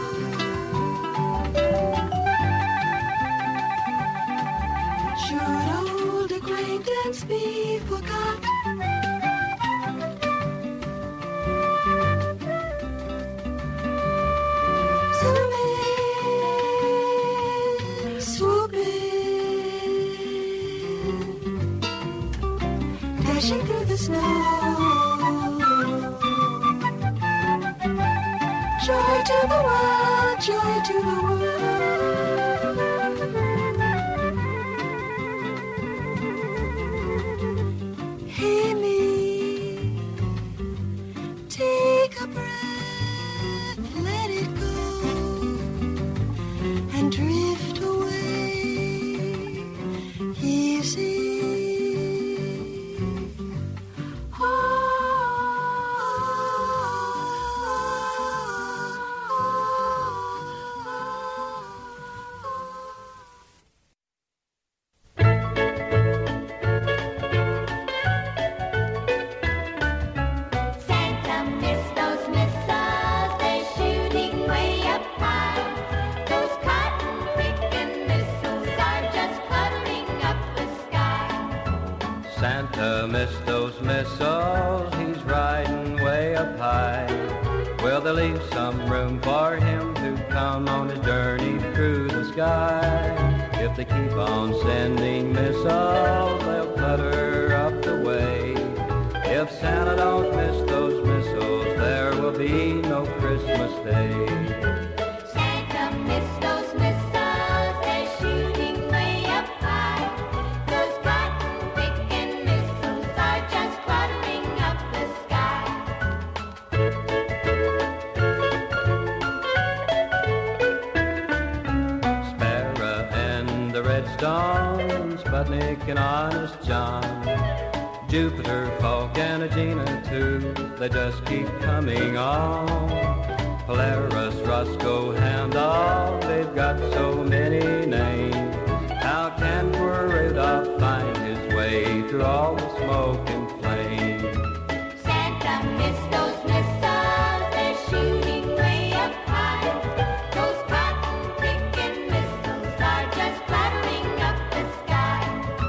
J: Should old acquaintance be forgot? Zoom in, swoop in, dashing through the snow. Joy to the world, joy to the world. Hear me, take a breath, let it go, and drift away, easy.
S: Santa missed those missiles, he's riding way up high. Will they leave some room for him to come on his journey through the sky? If they keep on sending missiles, they'll clutter up the way. If Santa don't miss those missiles, there will be no Christmas Day.
K: Santa missed those missiles, they're shooting way up high. Those cotton-picking missiles are just cluttering up the sky.
S: Sparrow and the Redstone, Sputnik and Honest John, Jupiter, Falk, and Agena too, they just keep coming on. Polaris, Roscoe, Handel, they've got so many names. How can poor Rudolph find his way through all the smoke and flame?
K: Santa missed those missiles, they're shooting way up high. Those cotton-picking missiles are just clattering up the sky.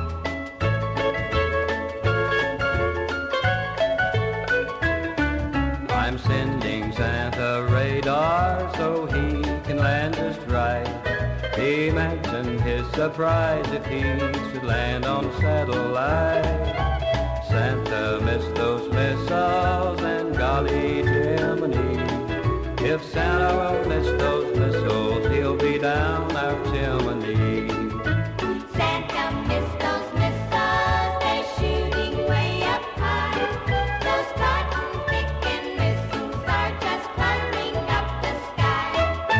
S: I'm sending Santa radar so he can land just right. Imagine his surprise if he should land on a satellite. Santa missed those missiles and golly Jiminy. If Santa won't miss those missiles, he'll be down our chimney.
K: Santa missed those missiles, they're shooting way up high. Those cotton-picking missiles are just clattering up the sky.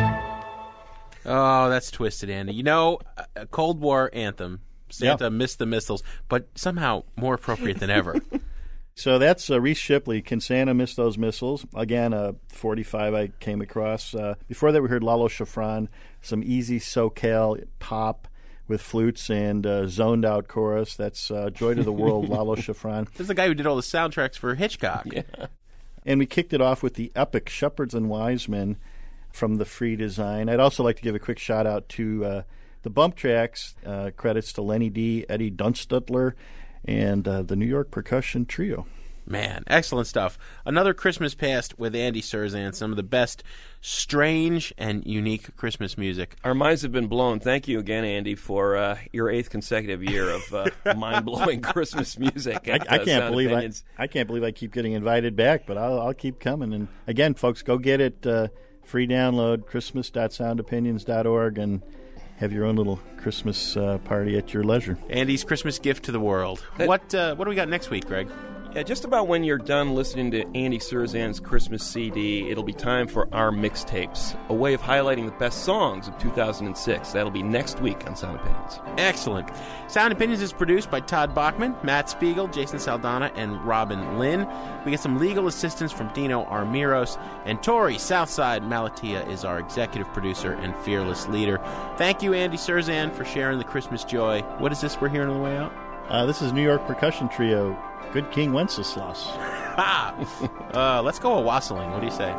F: Oh, that's twisted, Andy. You know, a Cold War anthem. Santa
H: Yeah.
F: missed the missiles, but somehow more appropriate than ever.
H: So that's uh, Reese Shipley, Can Santa Miss Those Missiles? Again, uh, forty-five I came across. Uh, before that, we heard Lalo Schifrin, some easy SoCal pop with flutes and uh, zoned out chorus. That's uh, Joy to the World, Lalo Schifrin.
F: This is the guy who did all the soundtracks for Hitchcock.
H: Yeah. And we kicked it off with the epic Shepherds and Wise Men from the Free Design. I'd also like to give a quick shout out to uh, the bump tracks. Uh, credits to Lenny D, Eddie Dunstutler, and uh, the New York Percussion Trio.
F: Man, excellent stuff. Another Christmas past with Andy Cirzan, some of the best strange and unique Christmas music.
G: Our minds have been blown. Thank you again, Andy, for uh, your eighth consecutive year of uh, mind-blowing Christmas music.
H: I,
G: at,
H: I
G: uh,
H: can't
G: Sound
H: believe I,
G: Opinions.
H: I can't believe I keep getting invited back, but I'll, I'll keep coming. And again, folks, go get it. Uh, free download, christmas dot sound opinions dot org, and have your own little Christmas uh, party at your leisure.
F: Andy's Christmas gift to the world. What uh, what do we got next week, Greg?
G: Yeah, just about when you're done listening to Andy Cirzan's Christmas C D, it'll be time for our mixtapes, a way of highlighting the best songs of two thousand six. That'll be next week on Sound Opinions.
F: Excellent. Sound Opinions is produced by Todd Bachman, Matt Spiegel, Jason Saldana, and Robin Lynn. We get some legal assistance from Dino Armiros, and Tori Southside Malatia is our executive producer and fearless leader. Thank you, Andy Cirzan, for sharing the Christmas joy. What is this we're hearing on the way out?
H: Uh, this is New York percussion trio, Good King Wenceslas.
F: Ha! uh, let's go a wassailing. What do you say?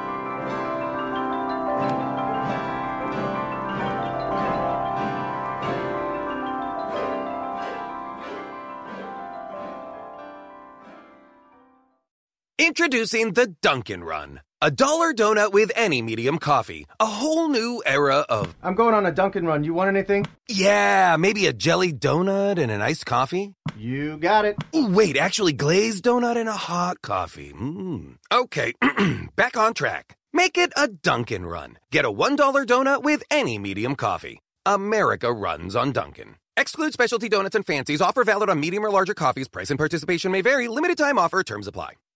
C: Introducing the Dunkin' Run. A dollar donut with any medium coffee. A whole new era of...
T: I'm going on a Dunkin' Run. You want anything?
C: Yeah, maybe a jelly donut and an iced coffee?
T: You got it.
C: Ooh, wait, actually glazed donut and a hot coffee. Mm. Okay, back on track. Make it a Dunkin' Run. Get a one dollar donut with any medium coffee. America runs on Dunkin'. Exclude specialty donuts and fancies. Offer valid on medium or larger coffees. Price and participation may vary. Limited time offer. Terms apply.